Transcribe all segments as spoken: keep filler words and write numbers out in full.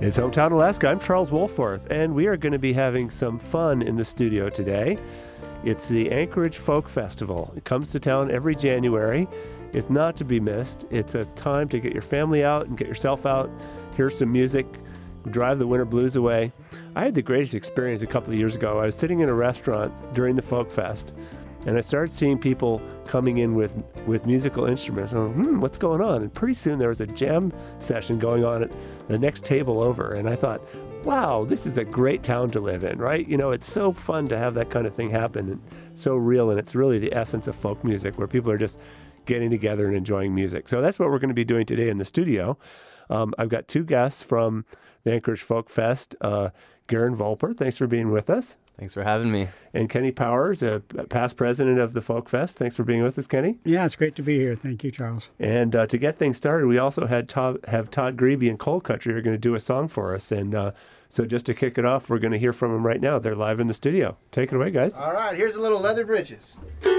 It's Hometown Alaska. I'm Charles Wolforth, and we are going to be having some fun in the studio today. It's the Anchorage Folk Festival. It comes to town every January. It's not to be missed. It's a time to get your family out and get yourself out, hear some music, drive the winter blues away. I had the greatest experience a couple of years ago. I was sitting in a restaurant during the Folk Fest, and I started seeing people coming in with, with musical instruments. And I went, hmm, what's going on? And pretty soon there was a jam session going on at the next table over. And I thought, wow, this is a great town to live in, right? You know, it's so fun to have that kind of thing happen and so real. And it's really the essence of folk music where people are just getting together and enjoying music. So that's what we're going to be doing today in the studio. Um, I've got two guests from the Anchorage Folk Fest. Uh, Garen Volper, thanks for being with us. Thanks for having me. And Kenny Powers, a past president of the Folk Fest. Thanks for being with us, Kenny. Yeah, it's great to be here. Thank you, Charles. And uh, to get things started, we also had Todd, have Todd Grebe and Coal Country are going to do a song for us. And uh, so just to kick it off, we're going to hear from them right now. They're live in the studio. Take it away, guys. All right, here's a little Leather Britches.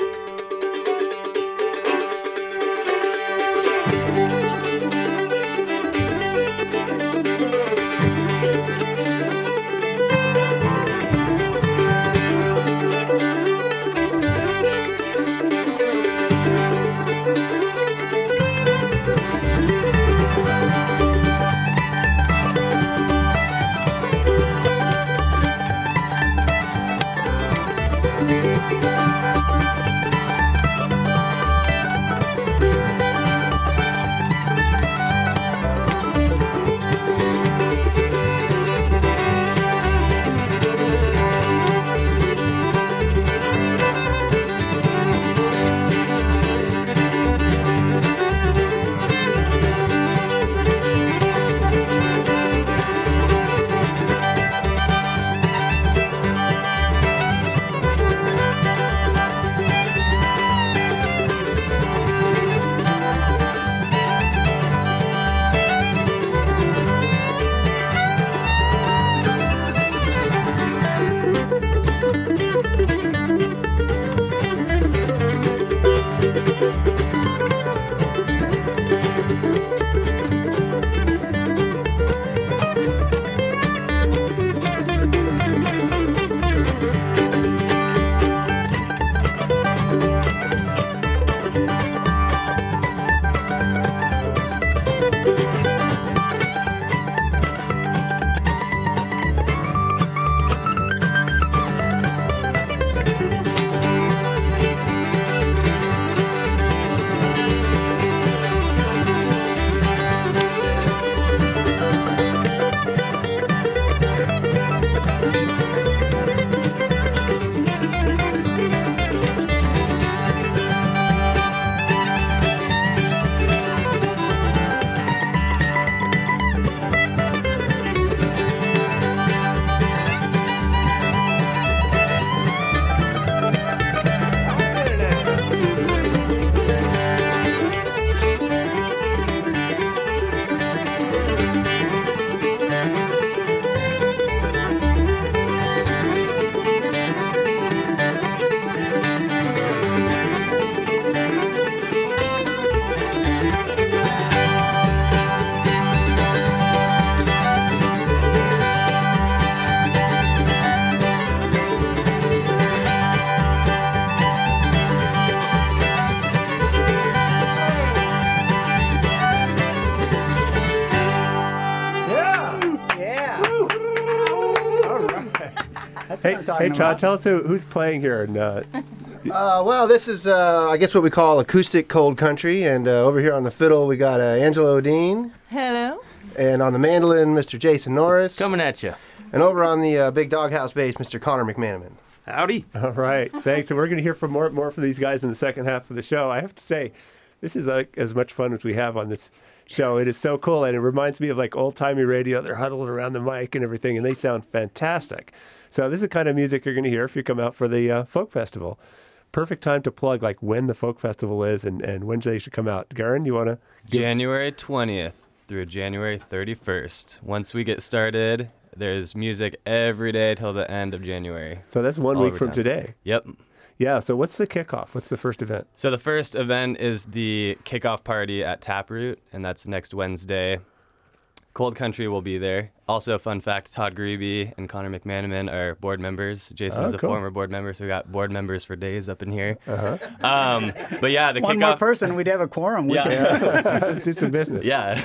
Hey, hey Todd, tell us who, who's playing here. And, uh, uh, well, this is, uh, I guess, what we call acoustic cold country. And uh, over here on the fiddle, we got uh, Angela O'Dean. Hello. And on the mandolin, Mister Jason Norris. Coming at you. And over on the uh, big doghouse bass, Mister Connor McManaman. Howdy. All right, thanks. And we're going to hear from more, more from these guys in the second half of the show. I have to say, this is like as much fun as we have on this show. It is so cool, and it reminds me of like old-timey radio. They're huddled around the mic and everything, and they sound fantastic. So this is the kind of music you're going to hear if you come out for the uh, Folk Festival. Perfect time to plug like when the Folk Festival is and, and when they should come out. Garen, you want to? January twentieth through January thirty-first. Once we get started, there's music every day till the end of January. So that's one All week over from town. today. Yep. Yeah, so what's the kickoff? What's the first event? So the first event is the kickoff party at Taproot, and that's next Wednesday. Cold Country will be there. Also, fun fact, Todd Grebe and Connor McManaman are board members. Jason Oh, is a cool. former board member, so we got board members for days up in here. Uh-huh. Um, but yeah, the One more kickoff. person, we'd have a quorum. We Yeah. could- Let's do some business. Yeah.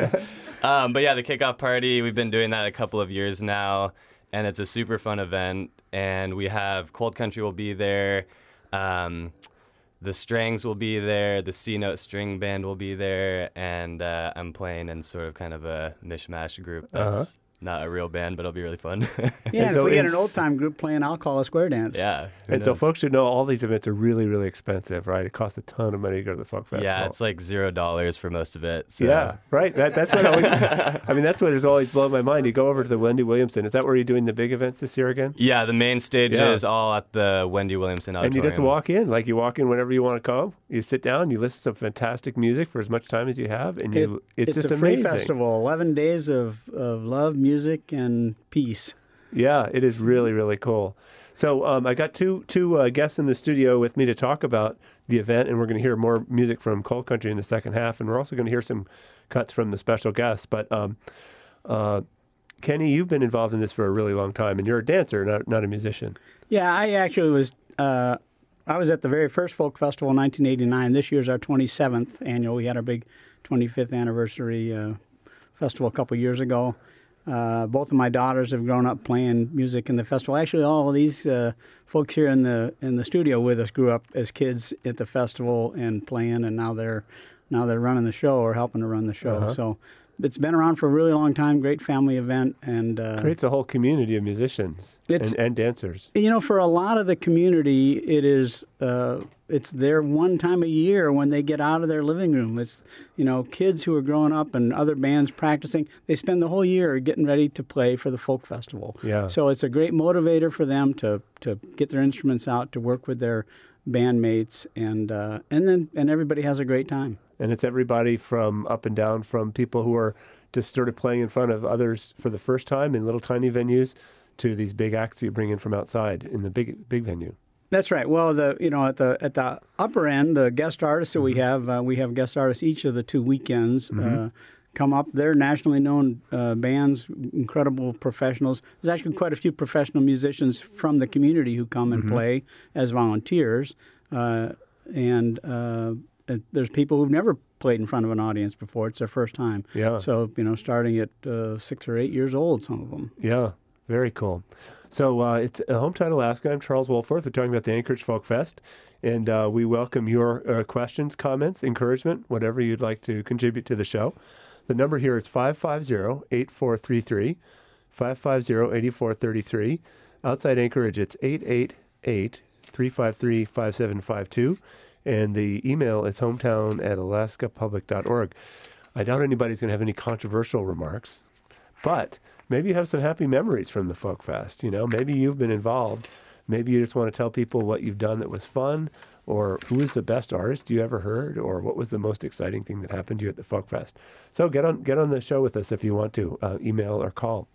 um, but yeah, the kickoff party, we've been doing that a couple of years now, and it's a super fun event. And we have Cold Country will be there. Um, the Strangs will be there. The C-Note String Band will be there. And uh, I'm playing in sort of kind of a mishmash group that's Uh-huh. not a real band, but it'll be really fun. Yeah, and so if we in- had an old time group playing I'll Call a Square Dance. yeah. who And so knows? folks should know all these events are really, really expensive, right? It costs a ton of money to go to the folk festival. Yeah, it's like zero dollars for most of it. So. Yeah, right. That, that's what always. I mean, that's what has always blown my mind. You go over to the Wendy Williamson. Is that where you're doing the big events this year again? Yeah, the main stage Yeah. is all at the Wendy Williamson And Auditorium. you just walk in, like you walk in whenever you want to come. You sit down, you listen to some fantastic music for as much time as you have, and you, It- it's, it's just a free amazing. festival, eleven days of, of love, music, and peace. Yeah, it is really, really cool. So um, I got two two uh, guests in the studio with me to talk about the event, and we're going to hear more music from Cold Country in the second half, and we're also going to hear some cuts from the special guests. But um, uh, Kenny, you've been involved in this for a really long time, and you're a dancer, not not a musician. Yeah, I actually was. Uh, I was at the very first folk festival in nineteen eighty-nine. This year's our twenty-seventh annual. We had our big twenty-fifth anniversary uh, festival a couple years ago. Uh, both of my daughters have grown up playing music in the festival. Actually, all of these uh, folks here in the in the studio with us grew up as kids at the festival and playing, and now they're now they're running the show or helping to run the show. Uh-huh. So it's been around for a really long time. Great family event, and uh, Creates a whole community of musicians It's- and, and dancers. you know, for a lot of the community, it is uh, it's their one time a year when they get out of their living room. It's, you know, kids who are growing up and other bands practicing. They spend the whole year getting ready to play for the folk festival. Yeah. So it's a great motivator for them to to get their instruments out, to work with their bandmates, and uh, and then and everybody has a great time. And it's everybody from up and down, from people who are just sort of playing in front of others for the first time in little tiny venues to these big acts you bring in from outside in the big big venue. That's right. Well, the you know at the at the upper end, the guest artists that we have, uh, we have guest artists each of the two weekends uh, come up. They're nationally known uh, bands, incredible professionals. There's actually quite a few professional musicians from the community who come and play as volunteers, uh, and uh, uh, there's people who've never played in front of an audience before. It's their first time. Yeah. So you know, starting at uh, six or eight years old, some of them. Yeah, very cool. So uh, it's uh, Hometown Alaska. I'm Charles Wolforth. We're talking about the Anchorage Folk Fest, and uh, we welcome your uh, questions, comments, encouragement, whatever you'd like to contribute to the show. The number here is five five zero, eight four three three, five five zero, eight four three three. Outside Anchorage, it's eight eight eight, three five three, five seven five two, and the email is hometown at alaska public dot org. I doubt anybody's going to have any controversial remarks, but maybe you have some happy memories from the Folk Fest. You know, maybe you've been involved. Maybe you just want to tell people what you've done that was fun, or who is the best artist you ever heard, or what was the most exciting thing that happened to you at the Folk Fest. So get on get on the show with us if you want to, uh, email or call.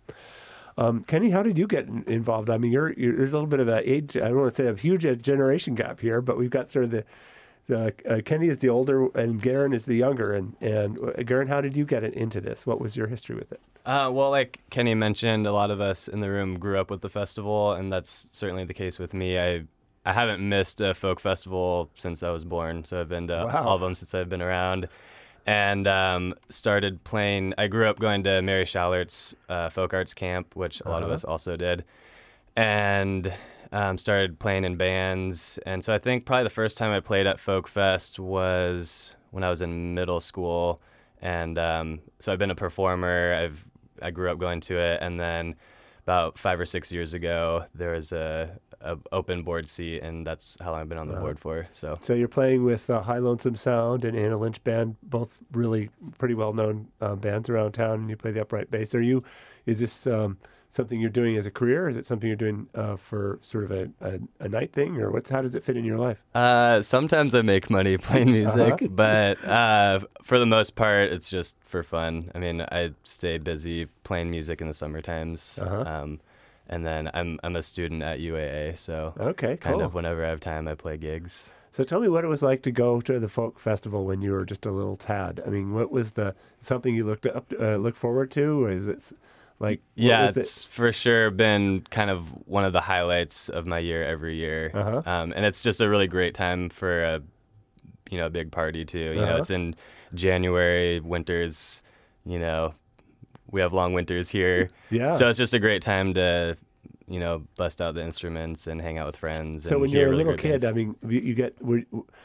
Um, Kenny, how did you get in- involved? I mean, you're, you're there's a little bit of an age. I don't want to say a huge generation gap here, but we've got sort of the the uh, Kenny is the older and Garen is the younger. And and uh, Garen, how did you get it into this? What was your history with it? Uh, well, like Kenny mentioned, a lot of us in the room grew up with the festival, and that's certainly the case with me. I I haven't missed a folk festival since I was born, so I've been to Wow. all of them since I've been around. And um, started playing. I grew up going to Mary Schallert's uh, folk arts camp, which a lot of Uh-huh. us also did, and um, started playing in bands. And so I think probably the first time I played at Folk Fest was when I was in middle school. And um, so I've been a performer. I've I grew up going to it, and then about five or six years ago, there was a, a open board seat, and that's how long I've been on the Wow. board for. So So you're playing with uh, High Lonesome Sound and Anna Lynch Band, both really pretty well-known uh, bands around town, and you play the upright bass. Are you? Is this um, something you're doing as a career? Or is it something you're doing uh, for sort of a, a, a night thing, or what's how does it fit in your life? uh, sometimes I make money playing music, Uh-huh. but uh, for the most part, it's just for fun. I mean, I stay busy playing music in the summer times. Uh-huh. Um, and then I'm I'm a student at U A A, so Okay, kind cool. of whenever I have time, I play gigs. So tell me what it was like to go to the folk festival when you were just a little tad. I mean, what was the something you looked up uh, look forward to? Or is it like what Yeah, was it's for sure been kind of one of the highlights of my year every year, Uh-huh. um, and it's just a really great time for a you know a big party too. You know, Uh-huh. it's in January, winters. You know, we have long winters here, Yeah. so it's just a great time to you know bust out the instruments and hang out with friends. So and when hear you're a really little great kid, bands. I mean, you, you get were,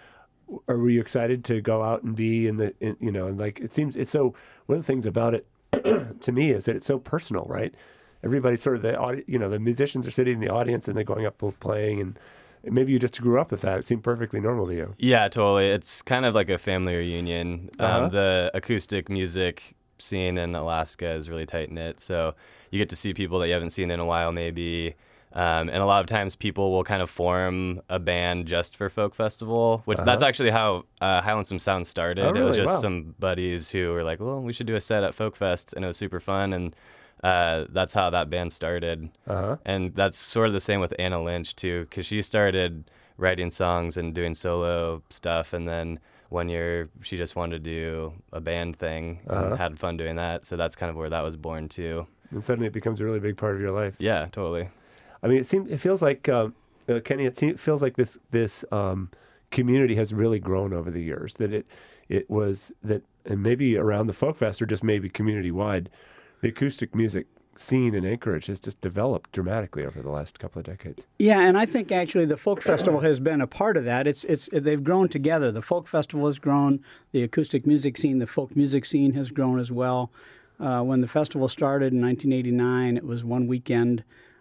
or were you excited to go out and be in the in, you know and like it seems it's so one of the things about it to me is that it's so personal, right? Everybody sort of the audi- you know the musicians are sitting in the audience and they're going up both playing, and maybe you just grew up with that. It seemed perfectly normal to you. Yeah, totally. It's kind of like a family reunion. Uh-huh. Um, the acoustic music scene in Alaska is really tight knit, so you get to see people that you haven't seen in a while, maybe. Um, and a lot of times, people will kind of form a band just for folk festival, which Uh-huh. that's actually how uh, Highland Some Sound started. Oh, It was really? just Wow. some buddies who were like, "Well, we should do a set at Folk Fest," and it was super fun. And uh, that's how that band started. Uh-huh. And that's sort of the same with Anna Lynch too, because she started writing songs and doing solo stuff, and then one year she just wanted to do a band thing Uh-huh. and had fun doing that. So that's kind of where that was born too. And suddenly it becomes a really big part of your life. Yeah, totally. I mean, it seems it feels like um, uh, Kenny. It seems, feels like this this um, community has really grown over the years. That it it was that, and maybe around the folk fest or just maybe community wide, the acoustic music scene in Anchorage has just developed dramatically over the last couple of decades. Yeah, and I think actually the folk festival has been a part of that. It's it's they've grown together. The folk festival has grown. The acoustic music scene, the folk music scene, has grown as well. Uh, when the festival started in nineteen eighty-nine, it was one weekend.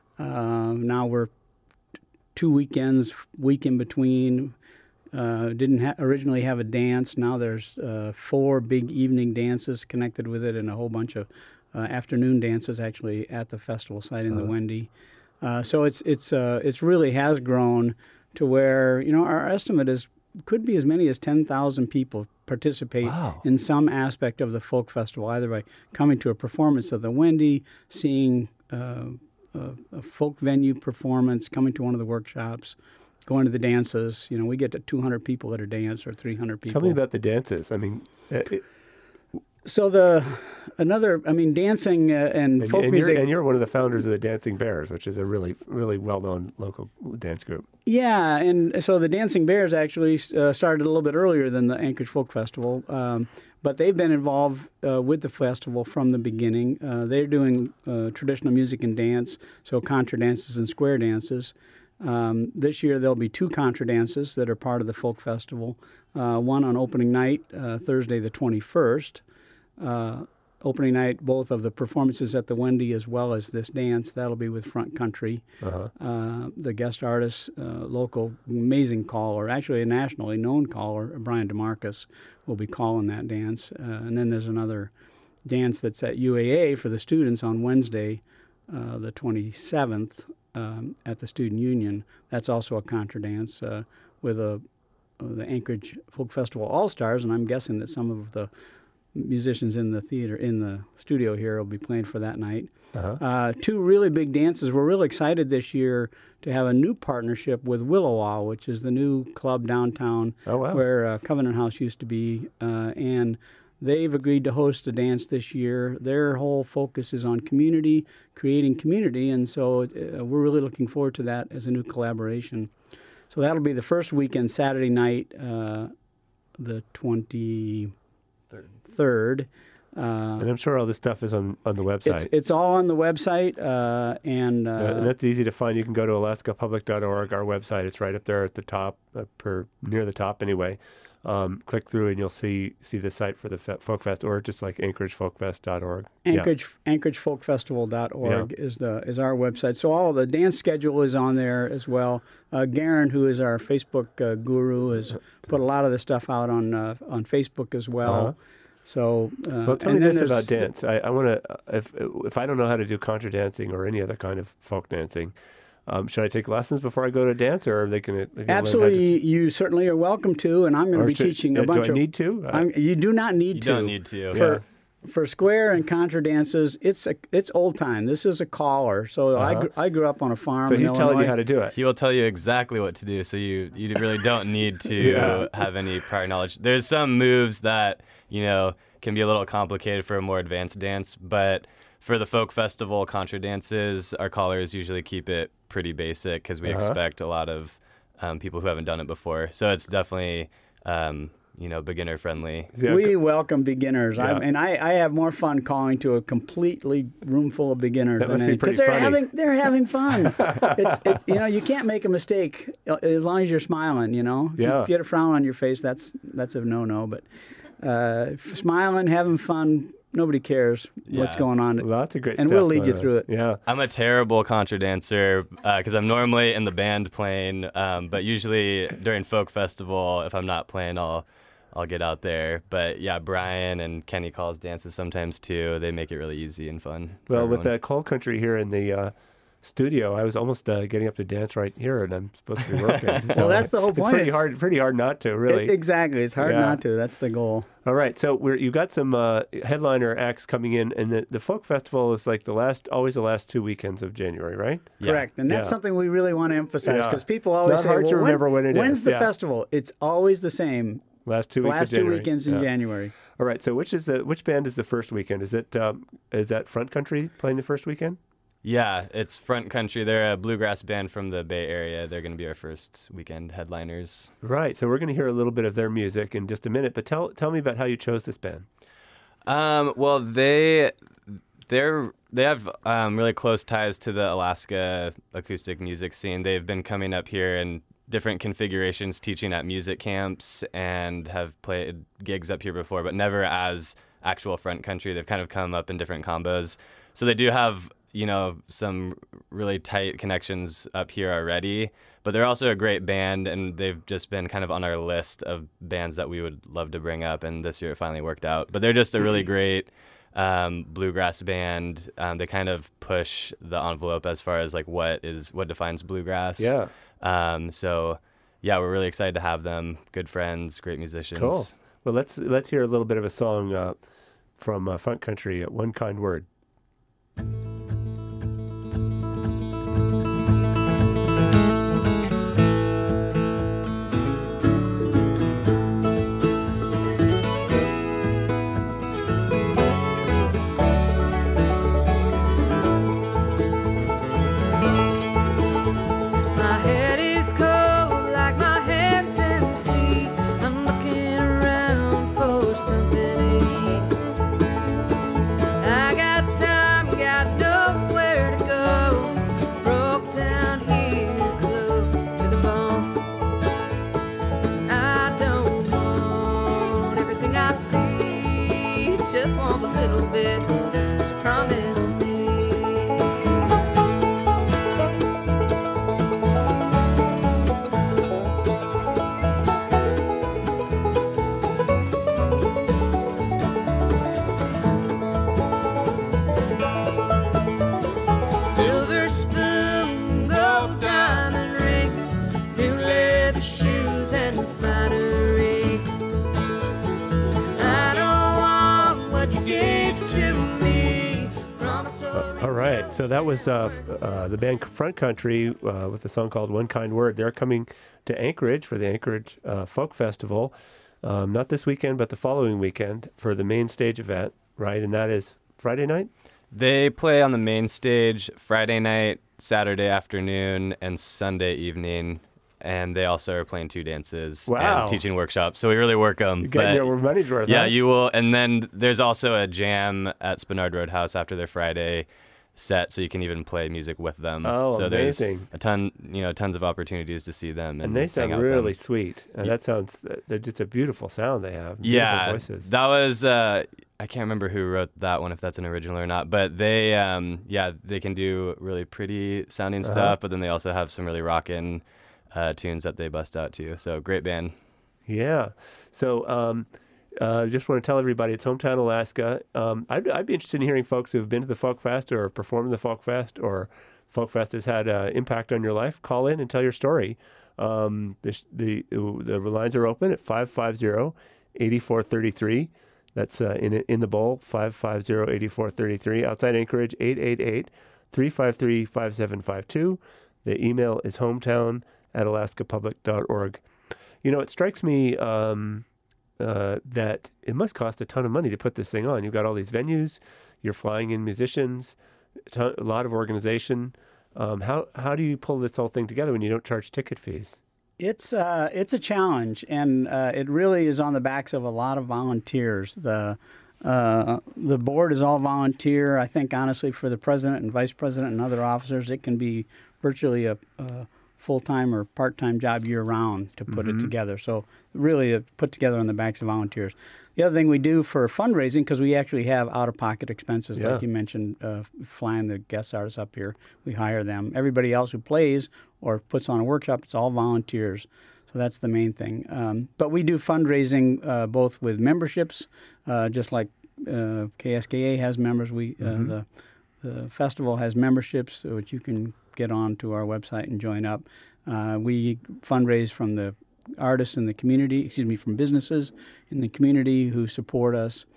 Uh, now we're two weekends, week in between. Uh, didn't ha- originally have a dance. Now there's uh, four big evening dances connected with it, and a whole bunch of uh, afternoon dances actually at the festival site in the Wendy. Uh, so it's it's uh, it's really has grown to where you know our estimate is could be as many as ten thousand people participate Wow. in some aspect of the folk festival, either by coming to a performance of the Wendy, seeing uh, a, a folk venue performance, coming to one of the workshops, going to the dances. You know, we get to two hundred people at a dance or three hundred people. Tell me about the dances. I mean, uh, it, So the another, I mean, dancing uh, and, and, folk and music. you're, and you're one of the founders of the Dancing Bears, which is a really really well known local dance group. Yeah, and so the Dancing Bears actually uh, started a little bit earlier than the Anchorage Folk Festival, um, but they've been involved uh, with the festival from the beginning. Uh, they're doing uh, traditional music and dance, so contra dances and square dances. Um, this year there'll be two contra dances that are part of the folk festival. Uh, one on opening night, uh, Thursday the twenty-first. Uh, opening night, both of the performances at the Wendy as well as this dance. That'll be with Front Country. Uh-huh. Uh, the guest artist, uh, local, amazing caller, actually a nationally known caller, Brian DeMarcus, will be calling that dance. Uh, and then there's another dance that's at U A A for the students on Wednesday, uh, the twenty-seventh, um, at the Student Union. That's also a contra dance uh, with a, uh, the Anchorage Folk Festival All-Stars, and I'm guessing that some of the musicians in the theater, in the studio here, will be playing for that night. Uh-huh. Uh, two really big dances. We're really excited this year to have a new partnership with Willowaw, which is the new club downtown Oh, wow. where uh, Covenant House used to be. Uh, and they've agreed to host a dance this year. Their whole focus is on community, creating community. And so uh, we're really looking forward to that as a new collaboration. So that'll be the first weekend, Saturday night, uh, the twenty-third. Uh, And I'm sure all this stuff is on, on the website. it's it's all on the website, uh, and, uh, Uh, and that's easy to find. You can go to alaska public dot org, our website. It's right up there at the top, uh, per near the top anyway. Um, click through and you'll see see the site for the Fe- Folk Fest, or just like anchorage folk fest dot org. Anchorage Anchorage Folk Festival dot org is the is our website. So all the dance schedule is on there as well. Uh, Garen, who is our Facebook uh, guru, has put a lot of the stuff out on uh, on Facebook as well. Uh-huh. So uh, Well, tell and me then this about there's the- dance. I, I want to, if if I don't know how to do contra dancing or any other kind of folk dancing, um, should I take lessons before I go to dance, or are they going to Absolutely, you certainly are welcome to, and I'm going to Or be should- teaching uh, a bunch do I of. need to? Uh, I'm, you do not need You to. don't need to. For, Yeah. for square and contra dances, it's a it's old time. This is a caller. So I, Uh-huh. gr- I grew up on a farm. So in he's telling you Illinois. how to do it. He will tell you exactly what to do, so you you really don't need to Yeah. have any prior knowledge. There's some moves that, you know, can be a little complicated for a more advanced dance, but for the folk festival contra dances, our callers usually keep it pretty basic because we Uh-huh. expect a lot of um, people who haven't done it before. So it's definitely, um, you know, beginner friendly. Yeah, We welcome beginners, Yeah. I'm, and I, I have more fun calling to a completely room full of beginners That than must be any because pretty they're funny. having they're having fun. it's it, you know you can't make a mistake uh, as long as you're smiling. You know, if Yeah. you get a frown on your face, that's that's a no no. But uh, smiling, having fun, nobody cares what's Yeah. going on, Lots of great and stuff. we'll lead going you on. through it. Yeah. I'm a terrible contra dancer because I'm normally in the band playing, um, but usually during folk festival, if I'm not playing, I'll I'll get out there. But yeah, Brian and Kenny calls dances sometimes too. They make it really easy and fun. for Well, with everyone. that cold country here in the uh, studio, I was almost uh, getting up to dance right here, and I'm supposed to be working. So Well, that's the whole It's point. pretty It's- hard, pretty hard not to, really. E- exactly, it's hard Yeah. not to. That's the goal. All right, so we're, you've got some uh, headliner acts coming in, and the, the folk festival is like the last, always the last two weekends of January, right? Yeah. Correct, and that's Yeah. something we really want to emphasize Yeah. because people It's always not say, hard well, to remember when it is, when's the yeah. festival? It's always the same. Last two weeks Last of two January. weekends in Yeah. January. All right, so which is the which band is the first weekend? Is it um, is that Front Country playing the first weekend? Yeah, it's Front Country. They're a bluegrass band from the Bay Area. They're going to be our first weekend headliners. Right. So we're going to hear a little bit of their music in just a minute. But tell tell me about how you chose this band. Um, well, they they're they have um, really close ties to the Alaska acoustic music scene. They've been coming up here in different configurations, teaching at music camps, and have played gigs up here before, but never as actual Front Country. They've kind of come up in different combos. So they do have, you know, some really tight connections up here already, but they're also a great band, and they've just been kind of on our list of bands that we would love to bring up, and this year it finally worked out. But they're just a really great um, bluegrass band. Um, they kind of push the envelope as far as like what is what defines bluegrass. Yeah. Um, so yeah, we're really excited to have them. Good friends, great musicians. Cool. Well, let's let's hear a little bit of a song uh, from uh, Front Country, uh, One Kind Word. My head is cold like my hands and feet. I'm looking around for something to eat. I got time, got nowhere to go. Broke down here close to the bone. I don't want everything I see, just want a little bit to promise me. Silver spoon, gold diamond ring, new leather shoes and finery. I don't want what you gave to me. Promise or All right, so that was uh, f- uh, the band Front Country uh, with a song called One Kind Word. They're coming to Anchorage for the Anchorage uh, Folk Festival, um, not this weekend, but the following weekend for the main stage event, right? And that is Friday night? They play on the main stage Friday night, Saturday afternoon, and Sunday evening. And they also are playing two dances Wow. and teaching workshops. So we really work them. You're getting your money's worth, Yeah, huh? you will. And then there's also a jam at Spenard Roadhouse after their Friday set, so you can even play music with them. Oh, so amazing. there's a ton, you know, tons of opportunities to see them. And, And they hang sound out with really them. sweet. And that sounds, they're just a beautiful sound they have. Beautiful Yeah, voices. that was uh, I can't remember who wrote that one, if that's an original or not. But they, um, yeah, they can do really pretty sounding Uh-huh. stuff. But then they also have some really rockin' uh, tunes that they bust out too. So great band. Yeah. So um, uh, just want to tell everybody it's Hometown Alaska. Um, I'd, I'd be interested in hearing folks who've been to the Folk Fest or performed in the Folk Fest or Folk Fest has had an impact on your life. Call in and tell your story. Um, the, the, the lines are open at five five zero, eight four three three. That's uh, in in the bowl, five five zero, eight four three three. Outside Anchorage, eight eight eight, three five three, five seven five two. The email is hometown at alaska public dot org. You know, it strikes me um, uh, that it must cost a ton of money to put this thing on. You've got all these venues, you're flying in musicians, a, ton, a lot of organization. Um, how how do you pull this whole thing together when you don't charge ticket fees? It's uh, it's a challenge, and uh, it really is on the backs of a lot of volunteers. The uh, the board is all volunteer. I think honestly, for the president and vice president and other officers, it can be virtually a, a full-time or part-time job year-round to put Mm-hmm. it together. So really, uh, put together on the backs of volunteers. The other thing we do for fundraising, because we actually have out-of-pocket expenses, Yeah. like you mentioned, uh, flying the guest artists up here, we hire them. Everybody else who plays or puts on a workshop, it's all volunteers. So that's the main thing. Um, but we do fundraising uh, both with memberships, uh, just like uh, K S K A has members. We uh, Mm-hmm. the the festival has memberships, which you can get on to our website and join up. Uh, we fundraise from the artists in the community, excuse me, from businesses in the community who support us.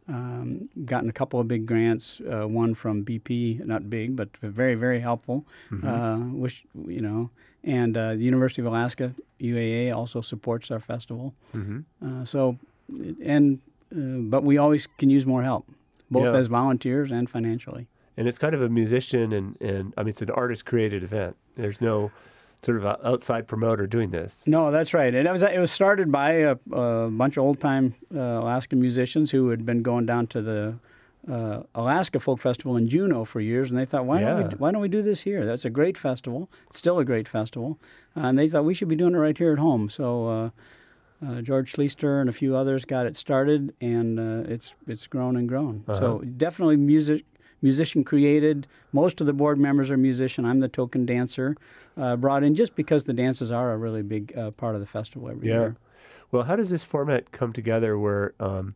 Um, gotten a couple of big grants, uh, one from B P, not big, but very, very helpful, Mm-hmm. uh, which, you know, and uh, the University of Alaska, U A A, also supports our festival. Mm-hmm. Uh, so, and, uh, but we always can use more help, both Yeah. as volunteers and financially. And it's kind of a musician and, and I mean, it's an artist-created event. There's no sort of a outside promoter doing this. No, that's right. And it was it was started by a, a bunch of old-time uh, Alaskan musicians who had been going down to the uh, Alaska Folk Festival in Juneau for years, and they thought, why don't Yeah. we why don't we do this here? That's a great festival. It's still a great festival, uh, and they thought we should be doing it right here at home. So. Uh, Uh, George Schleister and a few others got it started, and uh, it's it's grown and grown. Uh-huh. So definitely music, musician created. Most of the board members are musician. I'm the token dancer, uh, brought in just because the dances are a really big uh, part of the festival every Yeah. year. Well, how does this format come together where um,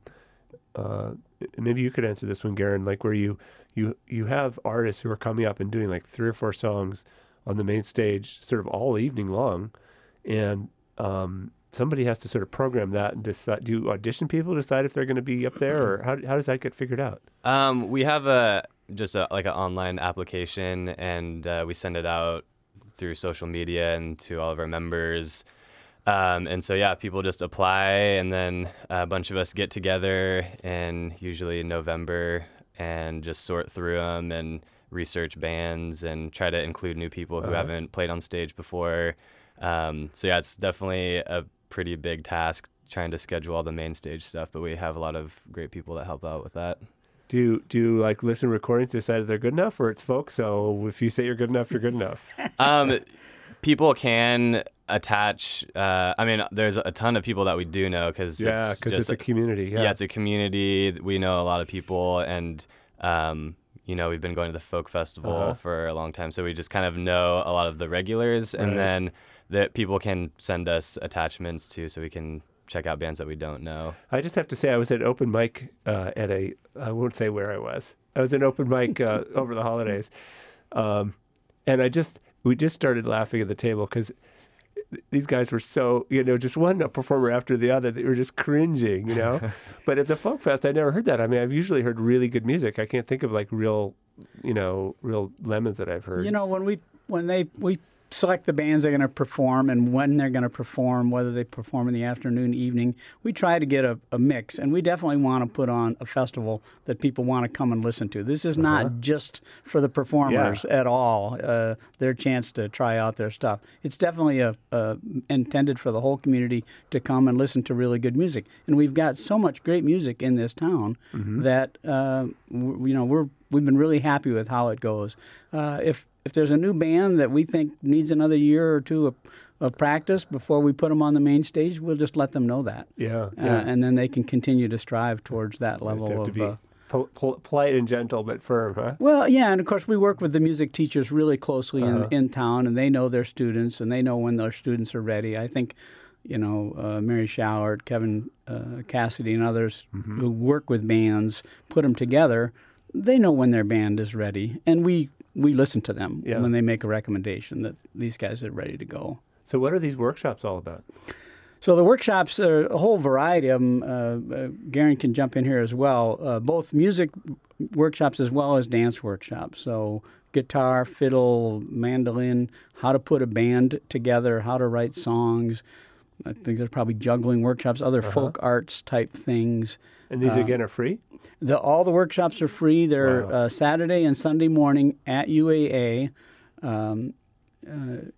uh, maybe you could answer this one, Garen, like where you, you, you have artists who are coming up and doing like three or four songs on the main stage sort of all evening long, and um, somebody has to sort of program that and decide. Do you audition people to decide if they're going to be up there, or how how does that get figured out? Um, we have a just a, like an online application, and uh, we send it out through social media and to all of our members. Um, and so yeah, people just apply, and then a bunch of us get together in usually November and just sort through them and research bands and try to include new people who Uh-huh. haven't played on stage before. Um, so yeah, it's definitely a pretty big task trying to schedule all the main stage stuff, but we have a lot of great people that help out with that. Do you, do you like listen to recordings to decide if they're good enough, or it's folk? So if you say you're good enough, you're good enough. Um, people can attach. Uh, I mean, there's a ton of people that we do know because Yeah, it's because just it's a community. Yeah. yeah. it's a community. We know a lot of people, and um, you know, we've been going to the folk festival Uh-huh. for a long time, so we just kind of know a lot of the regulars, and Right. then that people can send us attachments too, so we can check out bands that we don't know. I just have to say, I was at open mic uh, at a, I won't say where I was. I was at open mic uh, over the holidays. Um, and I just, we just started laughing at the table because these guys were so, you know, just one performer after the other. They were just cringing, you know. But at the Folk Fest, I never heard that. I mean, I've usually heard really good music. I can't think of like real, you know, real lemons that I've heard. You know, when we when they we select the bands they're going to perform and when they're going to perform, whether they perform in the afternoon, evening, we try to get a, a mix, and we definitely want to put on a festival that people want to come and listen to. This is not just for the performers at all, uh, their chance to try out their stuff. It's definitely a, a intended for the whole community to come and listen to really good music. And we've got so much great music in this town that uh, w- you know we're we've been really happy with how it goes. Uh, if If there's a new band that we think needs another year or two of, of practice before we put them on the main stage, we'll just let them know that. Yeah, Uh, yeah. and then they can continue to strive towards that Just level have to of. be Uh, pol- pol- polite and gentle, but firm, huh? well, yeah, and of course we work with the music teachers really closely Uh-huh. in, in town, and they know their students, and they know when their students are ready. I think, you know, uh, Mary Showert, Kevin uh, Cassidy, and others Mm-hmm. who work with bands, put them together. They know when their band is ready, and we we listen to them Yeah. when they make a recommendation that these guys are ready to go. So what are these workshops all about? So the workshops are a whole variety of them. Uh, uh, Garen can jump in here as well. Uh, both music workshops as well as dance workshops. So guitar, fiddle, mandolin, how to put a band together, how to write songs. I think there's probably juggling workshops, other Uh-huh. folk arts type things. And these, Uh, again, are free? The, all the workshops are free. They're Wow. uh, Saturday and Sunday morning at U A A. Um, uh,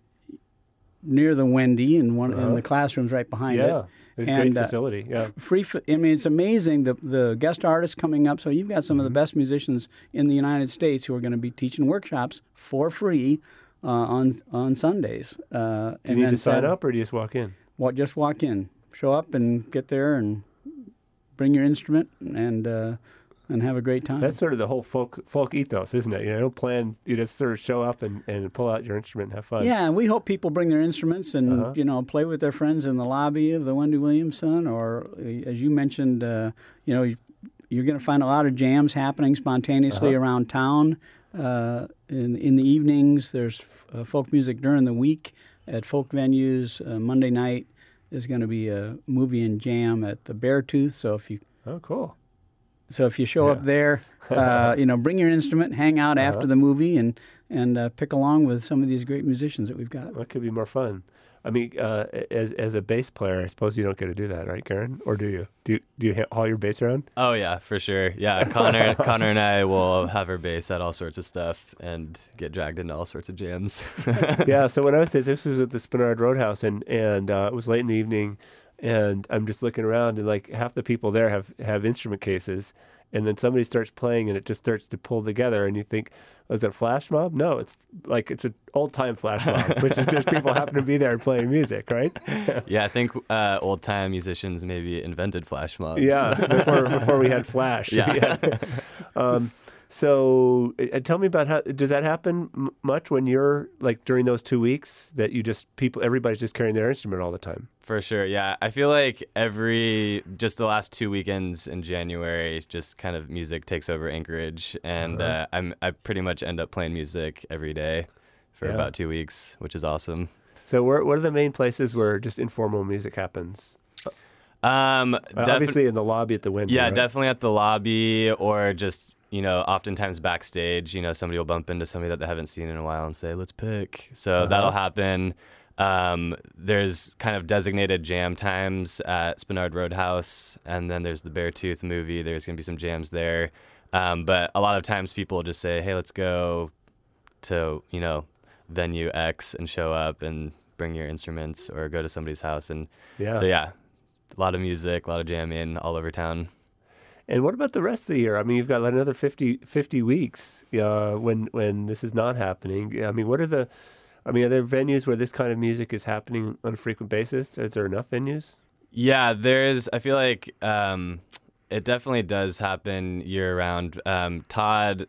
near the Wendy, and one Uh-huh. and the classrooms right behind it. Yeah. It's a And, great uh, facility. Yeah. Free. f- I mean, it's amazing the the guest artists coming up. So you've got some of Mm-hmm. the best musicians in the United States who are going to be teaching workshops for free uh, on on Sundays. Uh, Do you need to sign up, or do you just walk in? Well, just walk in, show up, and get there, and bring your instrument, and uh, and have a great time. That's sort of the whole folk folk ethos, isn't it? You know, don't plan. You just sort of show up and, and pull out your instrument and have fun. Yeah, and we hope people bring their instruments and Uh-huh. you know play with their friends in the lobby of the Wendy Williamson, or uh, as you mentioned, uh, you know, you, you're going to find a lot of jams happening spontaneously Uh-huh. around town. Uh, in in the evenings, there's uh, folk music during the week at folk venues. Uh, Monday night is going to be a movie and jam at the Beartooth. So if you Oh, cool. so if you show Yeah. up there, uh, you know, bring your instrument, hang out after Uh-huh. the movie, and and uh, pick along with some of these great musicians that we've got. That could be more fun. I mean, uh, as as a bass player, I suppose you don't get to do that, right, Karen? Or do you? Do you, do you ha- haul your bass around? Oh yeah, for sure. Yeah, Connor, Connor and I will have our bass at all sorts of stuff and get dragged into all sorts of jams. Yeah. So when I was at this was at the Spinard Roadhouse, and and uh, it was late in the evening, and I'm just looking around, and like half the people there have have instrument cases, and then somebody starts playing, and it just starts to pull together, and you think, was it a flash mob? No, it's like it's an old time flash mob, which is just people happen to be there and playing music, right? Yeah, I think uh, old time musicians maybe invented flash mobs. Yeah, before before we had flash. Yeah. um, so uh, tell me about how does that happen m- much when you're like during those two weeks that you just people everybody's just carrying their instrument all the time. For sure, yeah. I feel like every, just the last two weekends in January, just kind of music takes over Anchorage. And Uh-huh. uh, I'm, I pretty much end up playing music every day for Yeah. about two weeks, which is awesome. So where what are the main places where just informal music happens? Um, Uh, defi- obviously in the lobby at the Wendy. yeah, right? definitely at the lobby or just, you know, oftentimes backstage, you know, somebody will bump into somebody that they haven't seen in a while and say, let's pick. So Uh-huh. that'll happen. Um, there's kind of designated jam times at Spinard Roadhouse, and then there's the Beartooth movie. There's going to be some jams there. Um, but a lot of times people will just say, hey, let's go to, you know, venue X and show up and bring your instruments, or go to somebody's house. And Yeah. so, yeah, a lot of music, a lot of jamming all over town. And what about the rest of the year? I mean, you've got like another fifty, fifty weeks uh, when when this is not happening. I mean, what are the I mean, are there venues where this kind of music is happening on a frequent basis? Is there enough venues? Yeah, there's, I feel like um, it definitely does happen year round. Um, Todd,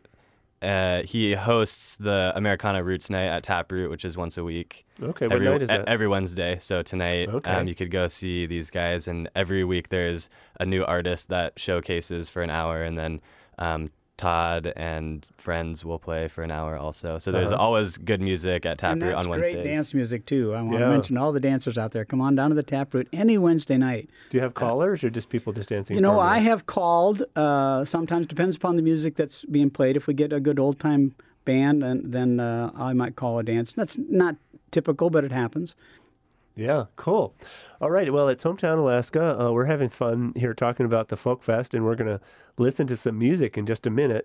uh, he hosts the Americana Roots Night at Taproot, which is once a week. Okay, what every, night is e- that? Every Wednesday. So tonight, Okay. um, you could go see these guys, and every week there's a new artist that showcases for an hour, and then um, Todd and friends will play for an hour also. So there's Uh-huh. always good music at And Taproot that's on Wednesdays. great dance music too. I want Yeah. to mention all the dancers out there. Come on down to the Taproot any Wednesday night. Do you have callers or just people just dancing? You know, formally? I have called. Uh, sometimes depends upon the music that's being played. If we get a good old time band, and then uh, I might call a dance. That's not typical, but it happens. Yeah, cool. All right. Well, it's Hometown Alaska. Uh, we're having fun here talking about the Folk Fest, and we're going to listen to some music in just a minute.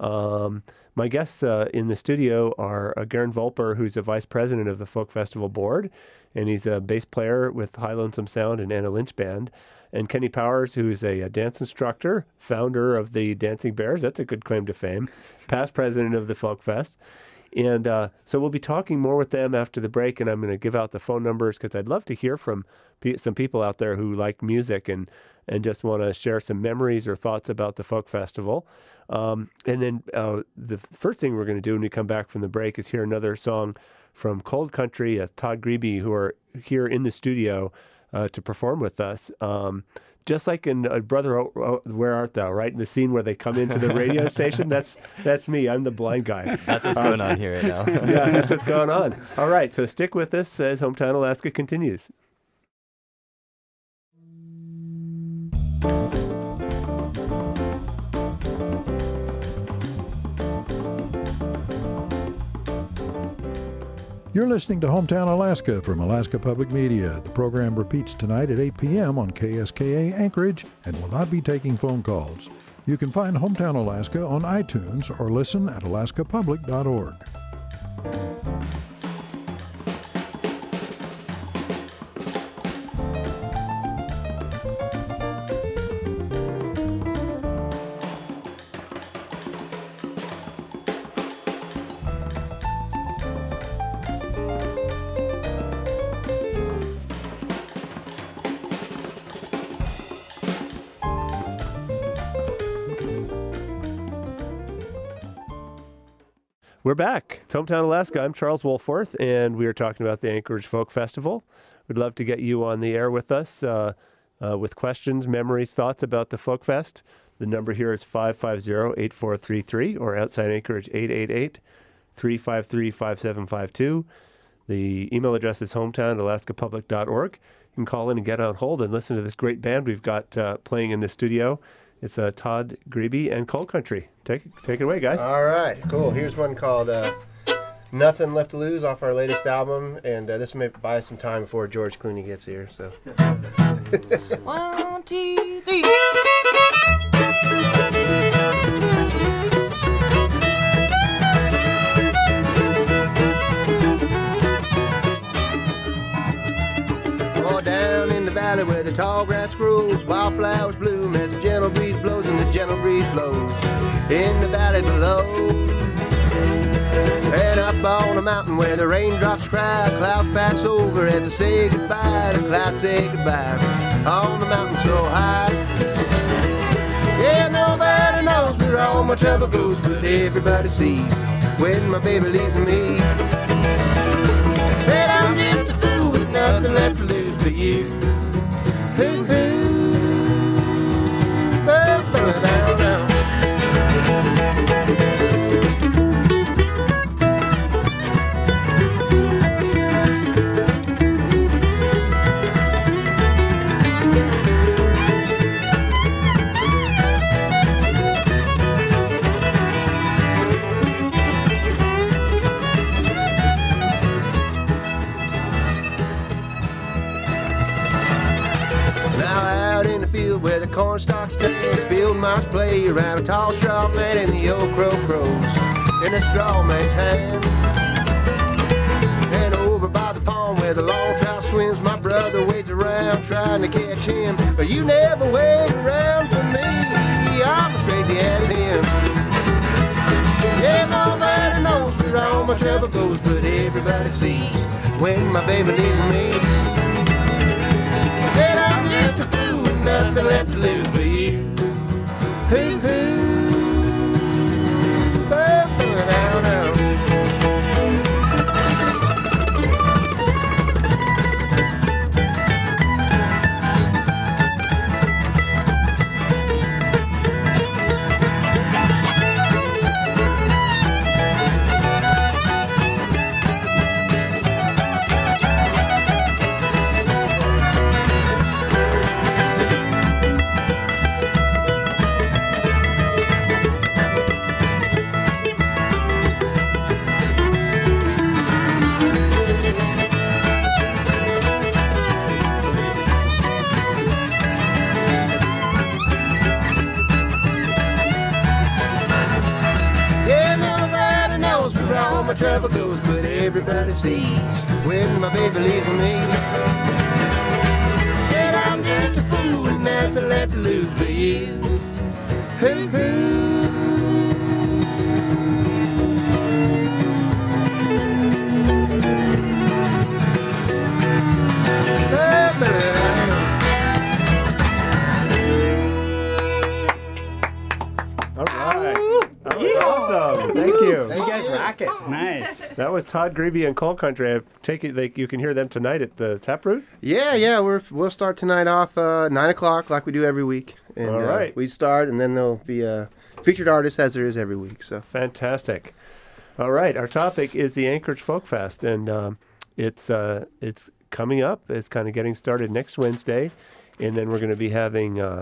Um, my guests uh, in the studio are uh, Garen Volper, who's a vice president of the Folk Festival Board, and he's a bass player with High Lonesome Sound and Anna Lynch Band, and Kenny Powers, who's a, a dance instructor, founder of the Dancing Bears. That's a good claim to fame. Past president of the Folk Fest. And uh, so we'll be talking more with them after the break, and I'm going to give out the phone numbers because I'd love to hear from pe- some people out there who like music and, and just want to share some memories or thoughts about the Folk Festival. Um, and then uh, the first thing we're going to do when we come back from the break is hear another song from Cold Country, uh, Todd Grebe, who are here in the studio uh, to perform with us. Um, Just like in uh, Brother, oh, oh, Where Art Thou, right? In the scene where they come into the radio station, that's that's me. I'm the blind guy. That's what's going on here right now. Yeah, that's what's going on. All right, so stick with us as Hometown Alaska continues. You're listening to Hometown Alaska from Alaska Public Media. The program repeats tonight at eight p.m. on K S K A Anchorage and will not be taking phone calls. You can find Hometown Alaska on iTunes or listen at alaska public dot org. We're back. It's Hometown Alaska. I'm Charles Wolforth, and we are talking about the Anchorage Folk Festival. We'd love to get you on the air with us uh, uh, with questions, memories, thoughts about the Folk Fest. The number here is five five zero, eight four three three or outside Anchorage eight eight eight, three five three, five seven five two. The email address is hometown at alaska public dot org. You can call in and get on hold and listen to this great band we've got uh, playing in the studio. It's uh, Todd Grebe and Cold Country. Take, take it away, guys. All right, cool. Here's one called uh, Nothing Left to Lose off our latest album, and uh, this may buy us some time before George Clooney gets here. So. One, two, three. All down in the valley where the tall grass grows, wildflowers bloom as the gentle breeze blows, and the gentle breeze blows in the valley below. And up on the mountain where the raindrops cry, clouds pass over as they say goodbye. The clouds say goodbye on the mountain so high. Yeah, nobody knows where all my trouble goes, but everybody sees when my baby leaves me. Said I'm just a fool with nothing left to lose but you. Hoo hoo. Oh, down, down. Where the corn stalks stands, field mice play around a tall straw man, and the old crow crows in a straw man's hand. And over by the pond where the long trout swims, my brother waits around trying to catch him. But you never wait around for me, I'm as crazy as him. Yeah, nobody knows where all my trouble goes, but everybody sees when my baby leaves me. Said I'm just a fool, nothing left to lose but you. Hoo hoo. Oh, down, down. My trouble goes, but everybody sees when my baby leaves me. Said I'm just a fool with nothing left to lose but you. Hoo hoo. All right. That was awesome. Thank you. You guys rock it. Nice. That was Todd Grebe and Cold Country. I take it like you can hear them tonight at the Taproot. Yeah, yeah, we're we'll start tonight off uh, nine o'clock like we do every week. And, All right. Uh, we start, and then there'll be a featured artist as there is every week. So Fantastic. All right, our topic is the Anchorage Folk Fest, and um, it's uh, it's coming up. It's kind of getting started next Wednesday, and then we're going to be having uh,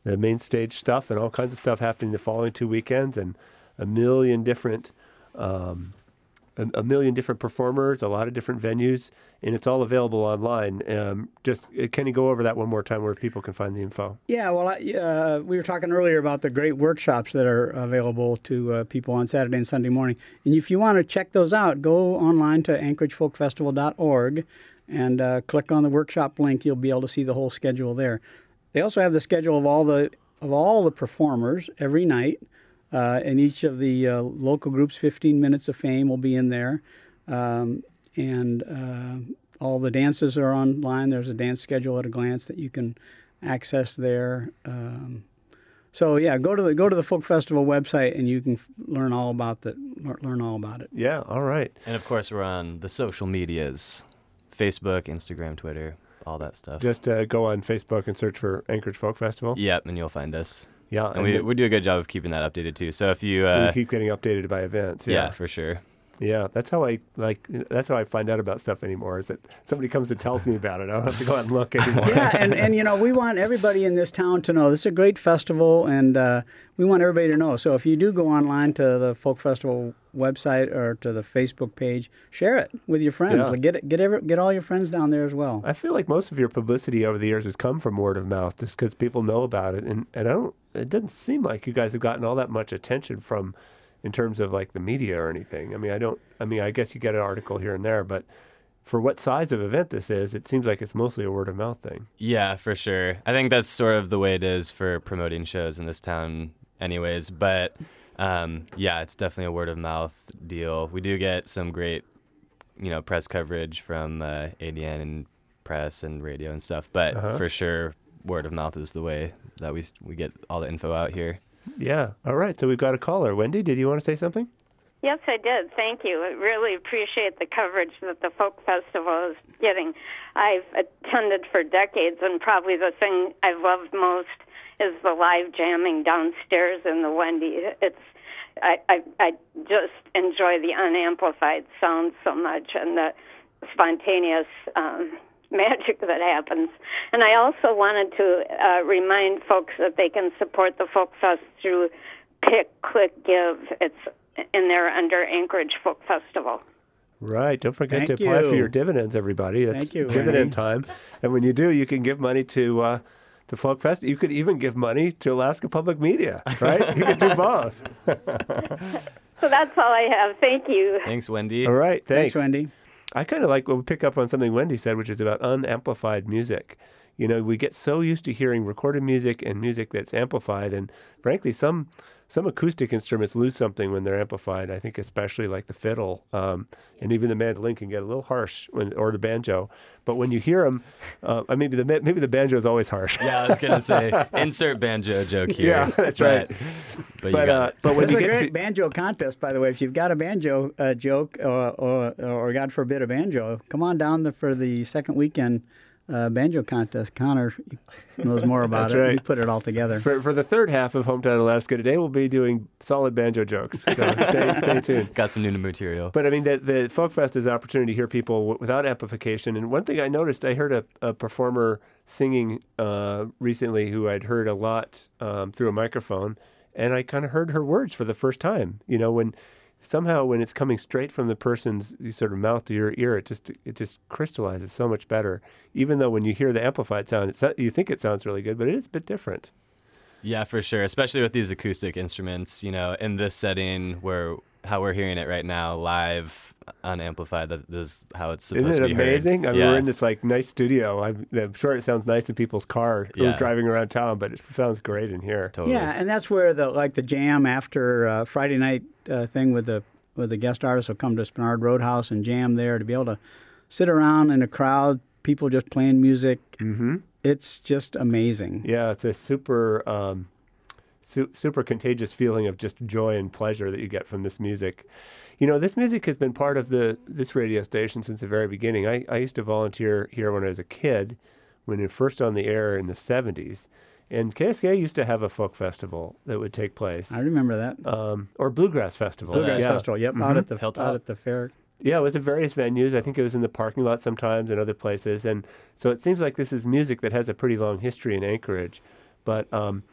the main stage stuff and all kinds of stuff happening the following two weekends, and a million different um, a, a million different performers, a lot of different venues, and it's all available online. Um, just uh, can you go over that one more time where people can find the info? Yeah, well, I, uh, we were talking earlier about the great workshops that are available to uh, people on Saturday and Sunday morning. And if you want to check those out, go online to anchorage folk festival dot org and uh, click on the workshop link. You'll be able to see the whole schedule there. They also have the schedule of all the of all the performers every night. Uh, and each of the uh, local groups, fifteen minutes of fame will be in there. Um, and uh, all the dances are online. There's a dance schedule at a glance that you can access there. Um, so yeah, go to the go to the Folk Festival website and you can f- learn all about the learn all about it. Yeah, all right. And of course, we're on the social medias: Facebook, Instagram, Twitter, all that stuff. Just uh, go on Facebook and search for Anchorage Folk Festival. Yep, and you'll find us. Yeah, And we, it- we do a good job of keeping that updated too. So if you, uh, we keep getting updated by events. yeah. Yeah. for sure. Yeah, that's how I like. That's how I find out about stuff anymore. Is that somebody comes and tells me about it? I don't have to go out and look anymore. Yeah, and, and you know, we want everybody in this town to know this is a great festival, and uh, we want everybody to know. So if you do go online to the Folk Festival website or to the Facebook page, share it with your friends. Yeah. Like, Get it, get every, get all your friends down there as well. I feel like most of your publicity over the years has come from word of mouth, just because people know about it, and and I don't. It doesn't seem like you guys have gotten all that much attention from, in terms of like the media or anything. I mean, I don't. I mean, I guess you get an article here and there, but for what size of event this is, it seems like it's mostly a word of mouth thing. Yeah, for sure. I think that's sort of the way it is for promoting shows in this town anyways. But um, yeah, it's definitely a word of mouth deal. We do get some great, you know, press coverage from uh, A D N and press and radio and stuff. But Uh-huh. for sure, word of mouth is the way that we we get all the info out here. Yeah. All right. So we've got a caller. Wendy, did you want to say something? Yes, I did. Thank you. I really appreciate the coverage that the Folk Festival is getting. I've attended for decades, and probably the thing I've loved most is the live jamming downstairs in the Wendy. It's I, I, I just enjoy the unamplified sound so much and the spontaneous um, magic that happens. And I also wanted to uh, remind folks that they can support the Folk Fest through Pick, Click, Give. It's in there under Anchorage Folk Festival. Right. Don't forget Thank to apply for you. your dividends, everybody. That's Thank you, dividend Wendy. time. And when you do, you can give money to uh, to Folk Fest. You could even give money to Alaska Public Media, right? You could do both. So that's all I have. Thank you. Thanks, Wendy. All right. Thanks. Thanks, Wendy. I kind of like when we pick up on something Wendy said, which is about unamplified music. You know, we get so used to hearing recorded music and music that's amplified, and frankly, some some acoustic instruments lose something when they're amplified. I think especially like the fiddle, um, and even the mandolin can get a little harsh when, or the banjo. But when you hear them, uh, I maybe the maybe the banjo is always harsh. Yeah, I was gonna say insert banjo joke here. Yeah, that's but- right. But, you But got uh, it. but when There's you a get great to banjo contest, by the way. If you've got a banjo uh, joke or, or, or, God forbid, a banjo, come on down the, for the second weekend uh, banjo contest. Connor knows more about That's it. right. We put it all together. for for the third half of Hometown Alaska today, we'll be doing solid banjo jokes. So stay stay tuned. got some new material. But I mean, the, the Folk Fest is an opportunity to hear people w- without amplification. And one thing I noticed, I heard a, a performer singing uh, recently who I'd heard a lot um, through a microphone, and I kind of heard her words for the first time. You know, when somehow when it's coming straight from the person's sort of mouth to your ear, it just it just crystallizes so much better. Even though when you hear the amplified sound, it's not, you think it sounds really good, but it is a bit different. Yeah, for sure. Especially with these acoustic instruments, you know, in this setting where how we're hearing it right now, live, unamplified. That is how it's supposed Isn't to it be heard. amazing? I mean, yeah. we're in this like nice studio. I'm, I'm sure it sounds nice in people's car who Yeah. are driving around town, but it sounds great in here. Totally. Yeah, and that's where the like the jam after uh, Friday night uh, thing with the with the guest artists will come to Spenard Roadhouse and jam there to be able to sit around in a crowd, people just playing music. Mm-hmm. It's just amazing. Yeah, it's a super, um, su- super contagious feeling of just joy and pleasure that you get from this music. You know, this music has been part of the this radio station since the very beginning. I, I used to volunteer here when I was a kid, when it was first on the air in the seventies. And K S K A used to have a folk festival that would take place, I remember that. um, or bluegrass festival. Bluegrass yeah. Festival. Yep, out Mhm. at the Hilltop. out at the fair. Yeah, it was at various venues. I think it was in the parking lot sometimes and other places. And so it seems like this is music that has a pretty long history in Anchorage. But um,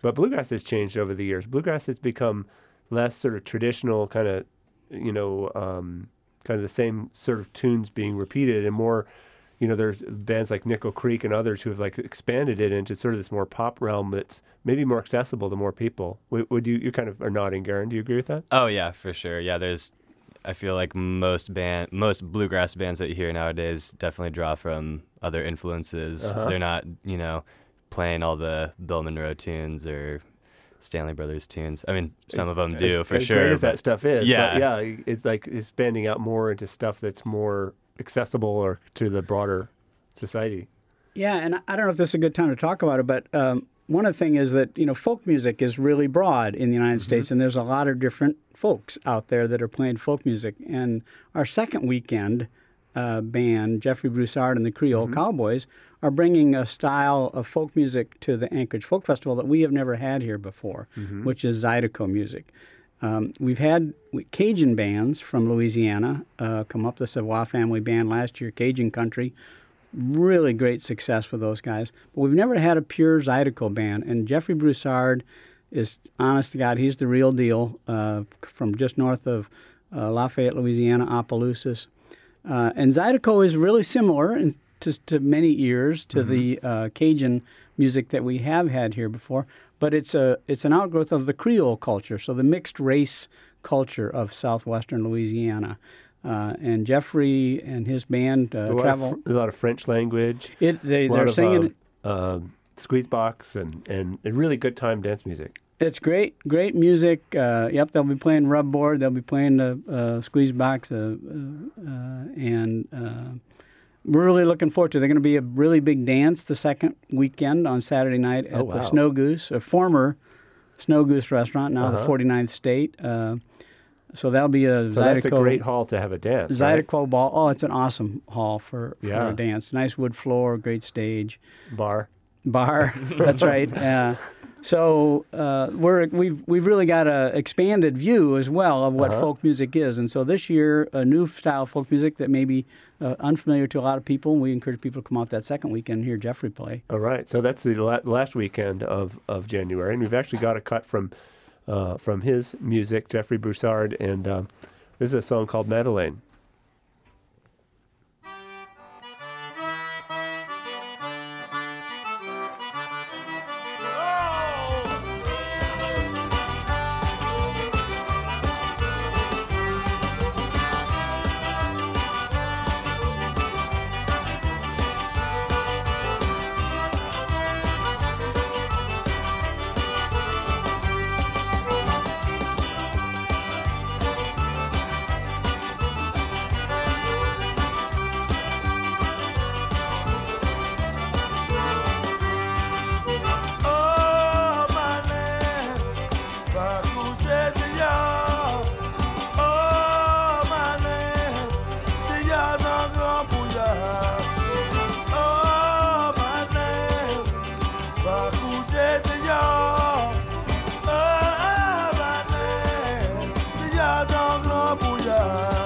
But bluegrass has changed over the years. Bluegrass has become less sort of traditional, kind of, you know, um, kind of the same sort of tunes being repeated, and more, you know, there's bands like Nickel Creek and others who have like expanded it into sort of this more pop realm that's maybe more accessible to more people. Would, would you, you kind of are nodding, Garen. Do you agree with that? Oh yeah, for sure. Yeah, there's, I feel like most band, most bluegrass bands that you hear nowadays definitely draw from other influences. Uh-huh. They're not, you know, playing all the Bill Monroe tunes or Stanley Brothers tunes. I mean, some of them do as, for as sure. Great as that but- stuff is, Yeah. but yeah, it's like expanding out more into stuff that's more accessible or to the broader society. Yeah, and I don't know if this is a good time to talk about it, but um, one of the things is that, you know, folk music is really broad in the United States, and there's a lot of different folks out there that are playing folk music. And our second weekend uh, band, Jeffrey Broussard and the Creole Cowboys, are bringing a style of folk music to the Anchorage Folk Festival that we have never had here before, which is Zydeco music. Um, we've had Cajun bands from Louisiana uh, come up, the Savoy family band last year, Cajun Country. Really great success with those guys. But we've never had a pure Zydeco band. And Jeffrey Broussard is, honest to God, he's the real deal, uh, from just north of uh, Lafayette, Louisiana, Opelousas. Uh, and Zydeco is really similar in, to, to many ears to the uh, Cajun music that we have had here before. But it's a it's an outgrowth of the Creole culture, so the mixed race culture of southwestern Louisiana. Uh, and Jeffrey and his band uh, a, lot travel. of, fr- a lot of French language. It they a lot they're of, singing. um, um, squeeze box and, and a really good time dance music. It's great, great music. Uh, yep, they'll be playing rub board. They'll be playing the uh, squeeze box, uh, uh, uh, and uh, we're really looking forward to it. They're going to be a really big dance the second weekend on Saturday night at Oh, the wow. Snow Goose, a former Snow Goose restaurant, now Uh-huh. the forty-ninth State. Uh, so that'll be a So Zydeco, that's a great hall to have a dance. right? Zydeco ball. Oh, it's an awesome hall for, for Yeah. a dance. Nice wood floor, great stage. Bar. Bar, that's right. Uh, so uh, we're we've we've really got a expanded view as well of what Uh-huh. folk music is, and so this year a new style of folk music that may be uh, unfamiliar to a lot of people. And we encourage people to come out that second weekend and hear Jeffrey play. All right. So that's the la- last weekend of, of January. And we've actually got a cut from uh, from his music, Jeffrey Broussard. And um, this is a song called Madeleine. Oh, my land, Bakuche Tia. Oh, my land, Tia Zangan Puya. Oh, my land, Bakuche Tia. Oh, my land, Tia Zangan Puya.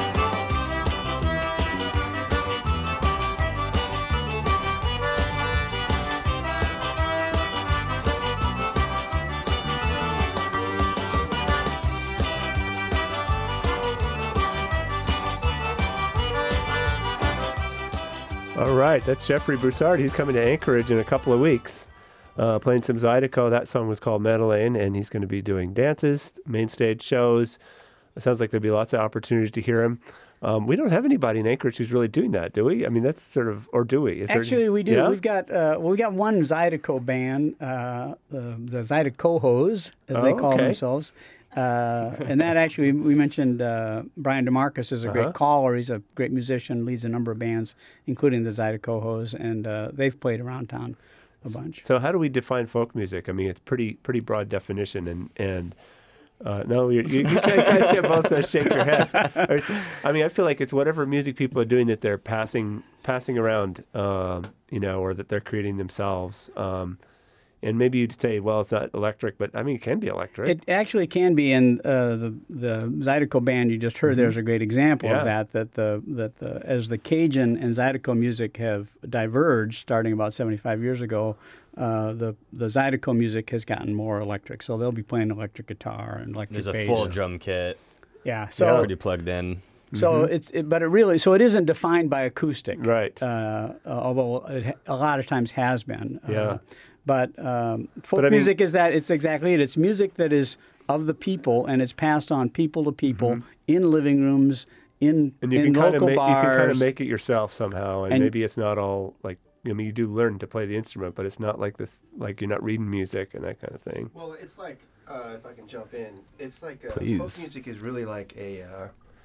All right. That's Jeffrey Broussard. He's coming to Anchorage in a couple of weeks, uh, playing some Zydeco. That song was called Madeleine, and he's going to be doing dances, main stage shows. It sounds like there'll be lots of opportunities to hear him. Um, we don't have anybody in Anchorage who's really doing that, do we? I mean, that's sort of, or do we? Is there- Actually, we do. Yeah? We've got uh, well, we got one Zydeco band, uh, uh, the Zydecohos, as they Oh, call okay. themselves. Uh, and that actually, we mentioned uh, Brian DeMarcus is a Uh-huh. great caller. He's a great musician, leads a number of bands, including the Zydecohos, and uh, they've played around town a bunch. So how do we define folk music? I mean, it's pretty pretty broad definition, and and uh, no, you, you, you guys can both uh, shake your heads. Or it's- I mean, I feel like it's whatever music people are doing that they're passing passing around, um, you know, or that they're creating themselves. Um, And maybe you'd say, well, it's not electric, but I mean, it can be electric. It actually can be, and uh, the the Zydeco band you just heard there's a great example Yeah. of that. That the that the as the Cajun and Zydeco music have diverged, starting about seventy-five years ago, uh, the the Zydeco music has gotten more electric. So they'll be playing electric guitar and electric There's a bass. full drum kit, Yeah. So already plugged in. so it's it, but it really so it isn't defined by acoustic, Right. Uh, uh, although it ha- a lot of times has been. Uh, Yeah. But um, folk But I mean- music is that it's exactly it. It's music that is of the people and it's passed on people to people in living rooms, in and you in can kind of local make you bars. can kind of make it yourself somehow, and, And- maybe it's not all like I mean you do learn to play the instrument, but it's not like this like you're not reading music and that kind of thing. Well, it's like, uh, if I can jump in, it's like uh, Please. folk music is really like a. Uh,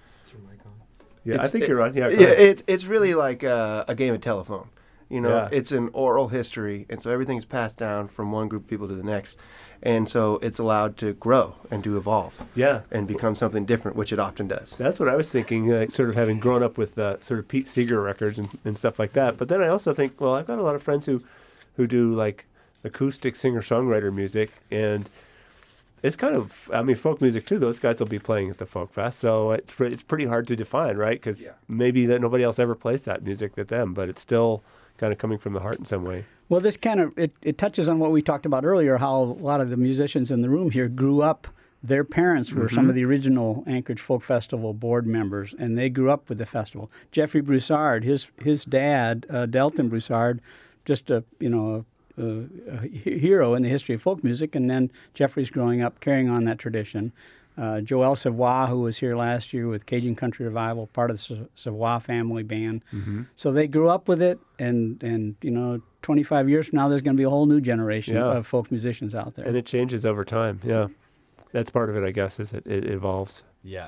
Yeah, I It's- think it- you're on. Yeah, go yeah, ahead. it's it's really like a, a game of telephone. You know, Yeah. it's an oral history, and so everything's passed down from one group of people to the next, and so it's allowed to grow and to evolve yeah. and become something different, which it often does. That's what I was thinking, like, sort of having grown up with uh, sort of Pete Seeger records and, and stuff like that. But then I also think, well, I've got a lot of friends who, who do like acoustic singer-songwriter music, and it's kind of, I mean, folk music too. Those guys will be playing at the Folk Fest, so it's pre- it's pretty hard to define, right? Because Yeah. maybe that nobody else ever plays that music with them, but it's still kind of coming from the heart in some way. Well, this kind of it, it touches on what we talked about earlier. How a lot of the musicians in the room here grew up. Their parents were some of the original Anchorage Folk Festival board members, and they grew up with the festival. Jeffrey Broussard, his his dad, uh, Delton Broussard, just a you know a, a hero in the history of folk music, and then Jeffrey's growing up carrying on that tradition. Uh, Joel Savoy, who was here last year with Cajun Country Revival, part of the Savoy family band. So they grew up with it, and, and you know, twenty-five years from now, there's going to be a whole new generation Yeah. of folk musicians out there. And it changes over time, yeah. That's part of it, I guess, is it, it evolves. Yeah.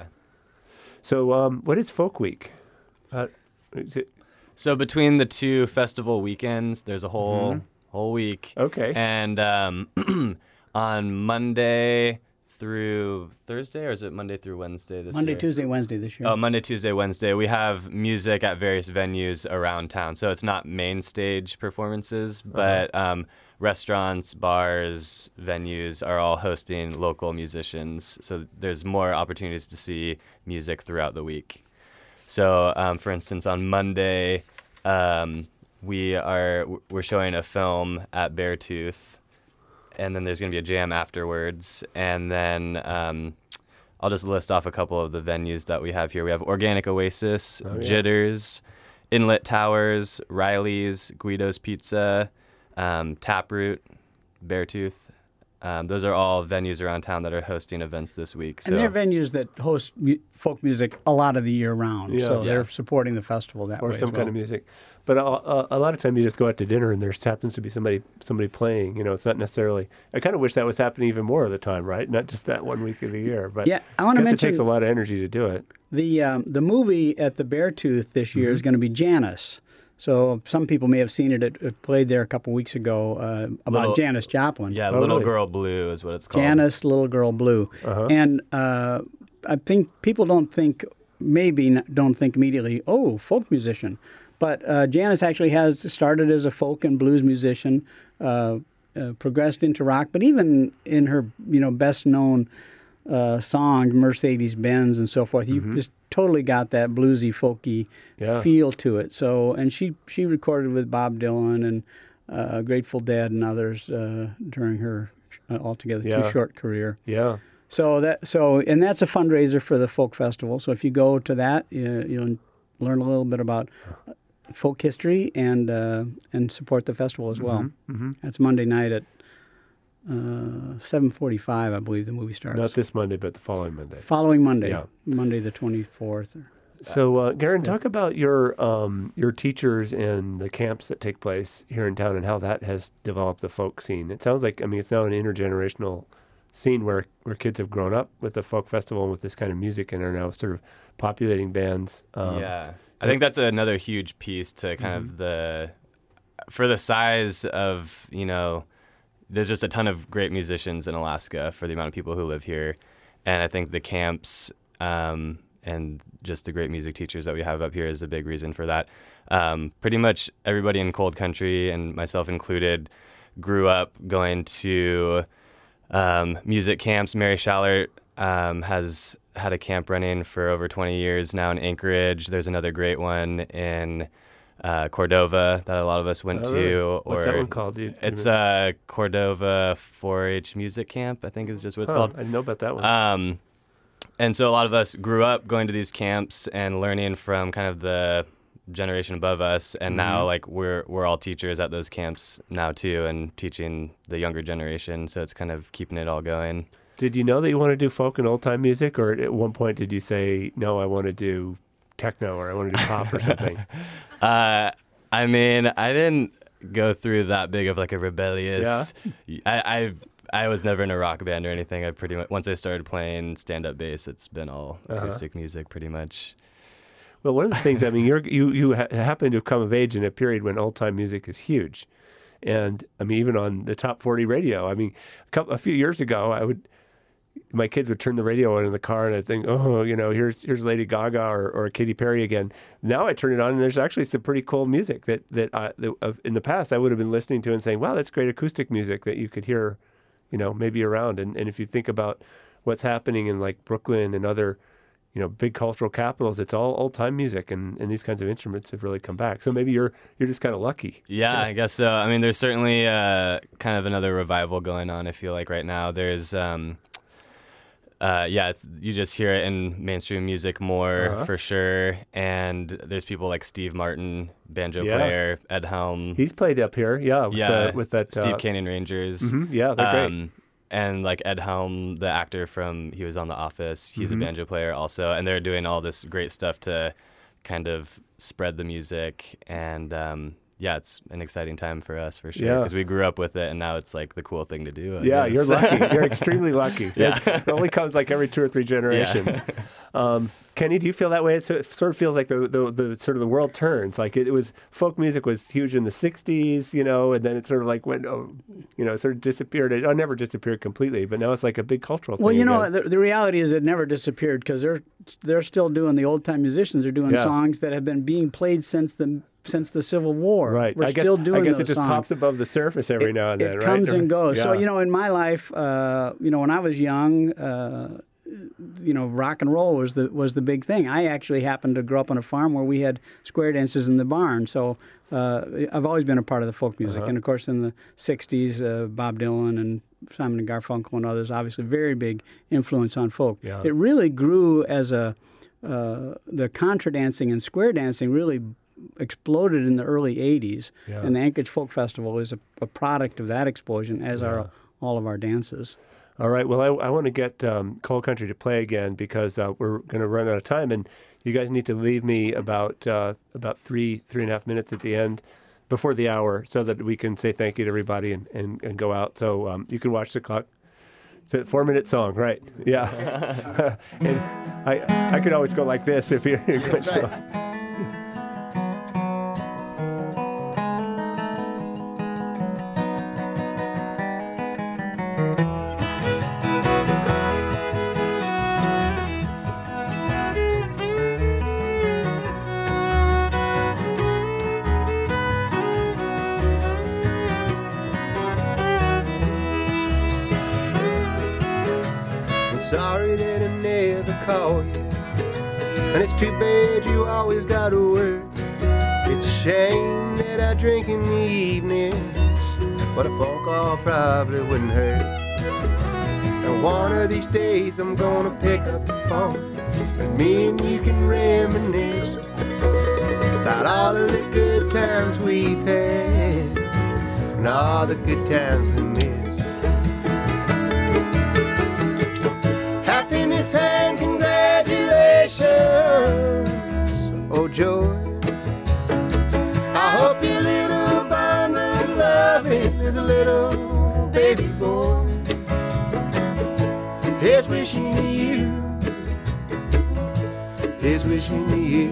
So um, what is Folk Week? Uh, is it, So between the two festival weekends, there's a whole Mm-hmm. whole week. okay. And um, on Monday through Thursday, or is it Monday through Wednesday this Monday, year? Tuesday, Wednesday this year. Oh, Monday, Tuesday, Wednesday. We have music at various venues around town. So it's not main stage performances, but um, restaurants, bars, venues are all hosting local musicians. So there's more opportunities to see music throughout the week. So, um, for instance, on Monday, um, we are we're showing a film at Beartooth, and then there's going to be a jam afterwards, and then um, I'll just list off a couple of the venues that we have here. We have Organic Oasis, Oh, yeah. Jitters, Inlet Towers, Riley's, Guido's Pizza, um, Taproot, Beartooth. Um, those are all venues around town that are hosting events this week. So and they're venues that host mu- folk music a lot of the year round. Yeah. So Yeah. they're supporting the festival that or way some as well. kind of music. But a, a, a lot of time you just go out to dinner and there happens to be somebody somebody playing. You know, it's not necessarily. I kind of wish that was happening even more of the time, right? Not just that one week of the year. But Yeah, I wanna guess it takes mention- a lot of energy to do it. The um, the movie at the Beartooth this year Mm-hmm. is going to be Janice. So some people may have seen it. It, it played there a couple weeks ago uh, about Little- Janis Joplin. yeah, Oh, Little really? Girl Blue is what it's called. Janice, Little Girl Blue. Uh-huh. And uh, I think people don't think, maybe n- don't think immediately, oh, folk musician. But uh, Janice actually has started as a folk and blues musician, uh, uh, progressed into rock, but even in her, you know, best known uh, song, Mercedes-Benz and so forth, you just totally got that bluesy, folky Yeah. feel to it. So, and she, she recorded with Bob Dylan and uh, Grateful Dead and others uh, during her uh, altogether Yeah. too short career. Yeah. So that so and that's a fundraiser for the folk festival. So if you go to that, you, you'll learn a little bit about folk history and uh, and support the festival as well. Mm-hmm. That's Monday night at uh, seven forty-five, I believe the movie starts. Not this Monday, but the following Monday. Following Monday, Yeah. Monday the twenty-fourth. So, uh, Garen, talk about your um, your teachers and the camps that take place here in town and how that has developed the folk scene. It sounds like, I mean, it's now an intergenerational scene where, where kids have grown up with the folk festival and with this kind of music and are now sort of populating bands. Um, yeah, I think that's another huge piece to kind of the, for the size of, you know, there's just a ton of great musicians in Alaska for the amount of people who live here. And I think the camps um, and just the great music teachers that we have up here is a big reason for that. Um, pretty much everybody in Cold Country, and myself included, grew up going to um, music camps. Mary Schallert um, has had a camp running for over twenty years now in Anchorage. There's another great one in uh, Cordova that a lot of us went Oh, to. really? Or What's that one called? Do you- It's uh, Cordova four H Music Camp, I think is just what it's Oh, called. I didn't know about that one. Um, and so a lot of us grew up going to these camps and learning from kind of the generation above us, and Mm-hmm. now like we're we're all teachers at those camps now too, and teaching the younger generation. So it's kind of keeping it all going. Did you know that you want to do folk and old time music, or at one point did you say, no, I want to do techno or I want to do pop or something? Uh, I mean, I didn't go through that big of like a rebellious. I, I I was never in a rock band or anything. I pretty much once I started playing stand up bass, it's been all acoustic Uh-huh. music pretty much. Well, one of the things, I mean, you're, you you ha- happen to have come of age in a period when old time music is huge, and I mean, even on the top forty radio. I mean, a, couple, a few years ago, I would, my kids would turn the radio on in the car, and I'd think, oh, you know, here's here's Lady Gaga or, or Katy Perry again. Now I turn it on, and there's actually some pretty cool music that that, I, that uh, in the past I would have been listening to and saying, wow, that's great acoustic music that you could hear, you know, maybe around. And and if you think about what's happening in like Brooklyn and other, you know, big cultural capitals, it's all old time music, and, and these kinds of instruments have really come back. So maybe you're you're just kind of lucky. Yeah, I guess so. I mean, there's certainly uh, kind of another revival going on. I feel like right now there's, um, uh, yeah, it's you just hear it in mainstream music more Uh-huh. for sure. And there's people like Steve Martin, banjo Yeah. player, Ed Helm, He's played up here, yeah, with, yeah, the, with that. Steep uh, Canyon Rangers. mhm, yeah, they're great. Um, and like Ed Helm, the actor from he was on The Office, he's Mm-hmm. a banjo player also, and they're doing all this great stuff to kind of spread the music. And um, yeah, it's an exciting time for us for sure Yeah. because we grew up with it, and now it's like the cool thing to do. I Yeah, you're guess. lucky. You're extremely lucky. Yeah. It, it only comes like every two or three generations. Um, Kenny, do you feel that way? It's, it sort of feels like the, the, the sort of the world turns. Like it, it was folk music was huge in the sixties, you know, and then it sort of like went, oh, you know, sort of disappeared. It oh, never disappeared completely, but now it's like a big cultural thing. Well, you know, again. the, the reality is it never disappeared because they're they're still doing the old time musicians are doing Yeah. songs that have been being played since the since the Civil War. Right. We're I guess, still doing I guess those it just songs. pops above the surface every now and then, it right? comes and goes. So Yeah. you know, in my life, uh, you know, when I was young, uh, you know, rock and roll was the was the big thing. I actually happened to grow up on a farm where we had square dances in the barn. So uh, I've always been a part of the folk music, Uh-huh. and of course in the sixties, uh, Bob Dylan and Simon and Garfunkel and others, obviously very big influence on folk. Yeah. It really grew as a uh, the contra dancing and square dancing really exploded in the early eighties, Yeah. and the Anchorage Folk Festival is a, a product of that explosion, as Yeah. are all of our dances. All right. Well, I, I want to get um, Coal Country to play again because uh, we're going to run out of time, and you guys need to leave me about uh, about three three and a half minutes at the end, before the hour, so that we can say thank you to everybody and, and, and go out. So um, you can watch the clock. It's a four minute song, right? Yeah. And I I could always go like this if you're going That's to. right. I'm sorry that I never call you, and it's too bad you always gotta work. It's a shame that I drink in the evenings, but a phone call probably wouldn't hurt. And one of these days I'm gonna pick up the phone, and me and you can reminisce about all of the good times we've had, and all the good times we missed. Happiness and congratulations, oh joy. I hope your little bond of loving is a little baby boy. Here's wishing to you, here's wishing to you.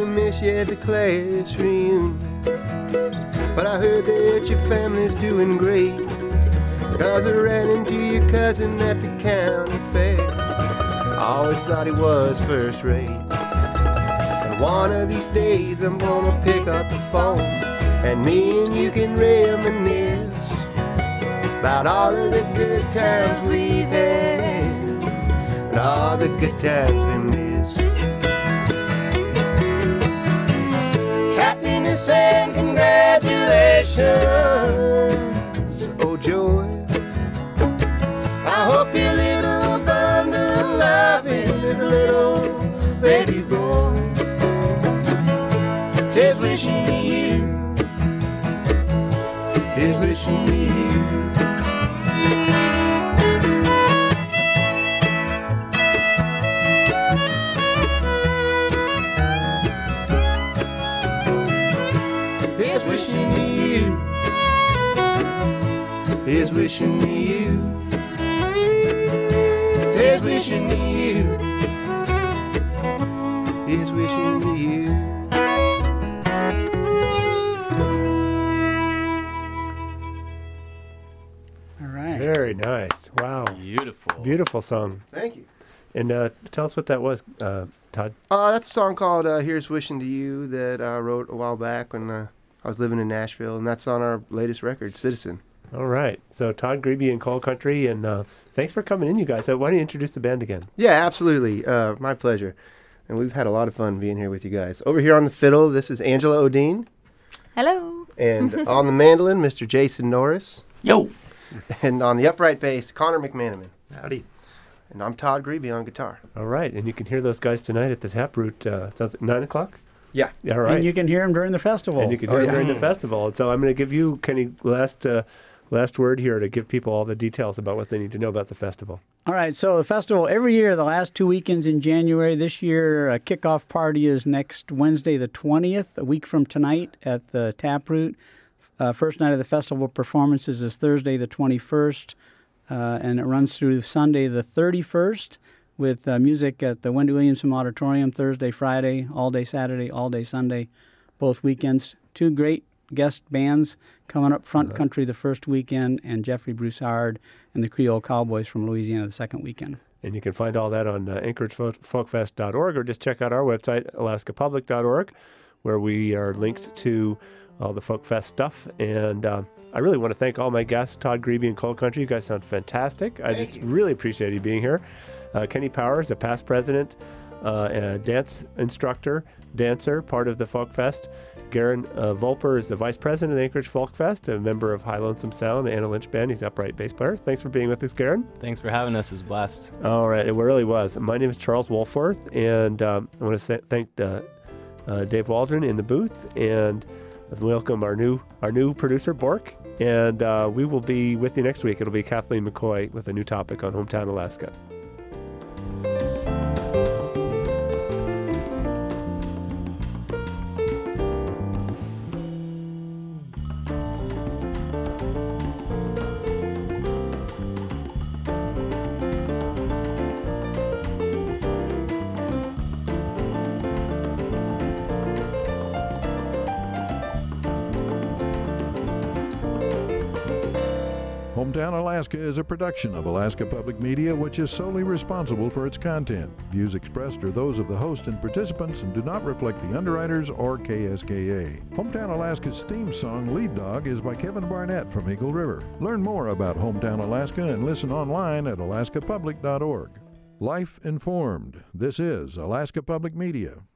we miss you at the class reunion. But I heard that your family's doing great, 'cause I ran into your cousin at the county fair. I always thought he was first rate. And one of these days I'm gonna pick up the phone, and me and you can reminisce about all of the good times we've had, and all the good times we miss. Happiness and congratulations, oh joy. I hope your little bundle of loving is a little baby boy. Here's wishing to you, here's wishing to you. Here's wishing to you, here's wishing to you, here's wishing to you, here's wishing to you. All right. Very nice. Wow. Beautiful. Beautiful song. Thank you. And uh, tell us what that was, uh, Todd. Uh, that's a song called uh, Here's Wishing to You that I wrote a while back when uh, I was living in Nashville, and that's on our latest record, Citizen. All right. So Todd Grebe and Coal Country, and uh, thanks for coming in, you guys. Uh, why don't you introduce the band again? Yeah, absolutely. Uh, my pleasure. And we've had a lot of fun being here with you guys. Over here on the fiddle, this is Angela Odine. Hello. And on the mandolin, Mister Jason Norris. Yo. And on the upright bass, Connor McManaman. Howdy. And I'm Todd Grebe on guitar. All right. And you can hear those guys tonight at the Taproot. Uh, sounds like nine o'clock? Yeah. All right. And you can hear them during the festival. And you can Oh, hear yeah. them during the festival. And so I'm going to give you, Kenny, last uh, last word here to give people all the details about what they need to know about the festival. All right, so the festival every year, the last two weekends in January. This year, a kickoff party is next Wednesday, the twentieth, a week from tonight at the Taproot. Uh, first night of the festival performances is Thursday, the twenty-first, uh, and it runs through Sunday, the thirty-first, with uh, music at the Wendy Williamson Auditorium Thursday, Friday, all day Saturday, all day Sunday, both weekends. Two great guest bands coming up, Front Country the first weekend, and Jeffrey Broussard and the Creole Cowboys from Louisiana the second weekend. And you can find all that on uh, anchorage folk fest dot org, or just check out our website, alaska public dot org, where we are linked to all the Folk Fest stuff. And uh, I really want to thank all my guests, Todd Grebe and Coal Country. You guys sound fantastic. I Thank just you. really appreciate you being here. Uh, Kenny Powers, a past president, uh, a dance instructor, dancer, part of the Folk Fest. Garen uh, Volper is the vice president of the Anchorage Folk Fest, a member of High Lonesome Sound, the Anna Lynch Band. He's upright bass player. Thanks for being with us, Garen. Thanks for having us. It was a blast. All right, it really was. My name is Charles Wolforth, and um, I want to say, thank uh, uh, Dave Waldron in the booth, and welcome our new our new producer, Bork. And uh, we will be with you next week. It'll be Kathleen McCoy with a new topic on Hometown Alaska. Hometown Alaska is a production of Alaska Public Media, which is solely responsible for its content. Views expressed are those of the host and participants and do not reflect the underwriters or K S K A. Hometown Alaska's theme song, Lead Dog, is by Kevin Barnett from Eagle River. Learn more about Hometown Alaska and listen online at alaska public dot org. Life informed. This is Alaska Public Media.